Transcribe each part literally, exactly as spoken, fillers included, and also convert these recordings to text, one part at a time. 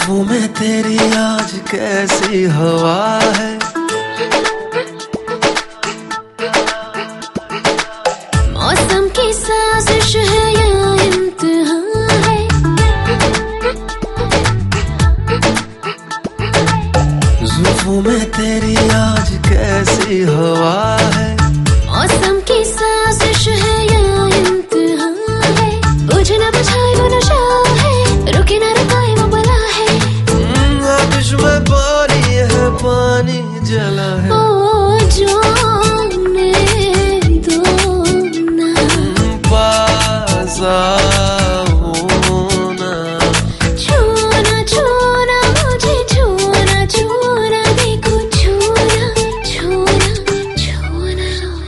जुल्फों में तेरी आज कैसी हवा है, मौसम की साजिश है या इम्तिहान है। जुल्फों में तेरी आज कैसी हवा है, मौसम की साजिश है या इम्तिहान है। बुझे ना बुझाए वो नशा है, रुके ना रुकाए वो बला है। आतिश में पानी है, पानी जला है। ओ जाने दो ना, पास आओ ना, छूना छूना मुझे छूना छूना, देखो छूना छूना छूना।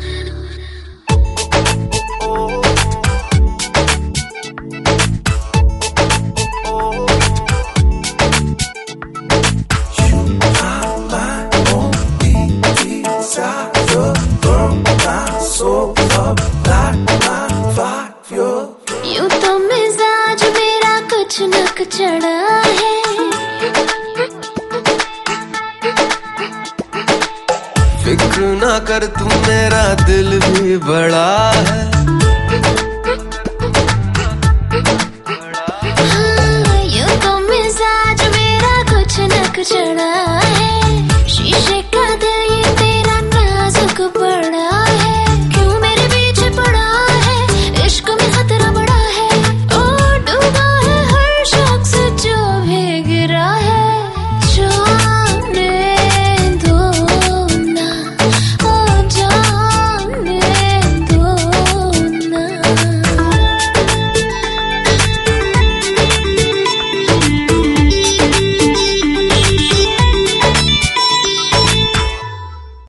यूं तो मिजाज मेरा कुछ नक चढ़ा है, फिक्र ना कर तू, मेरा दिल भी बड़ा है।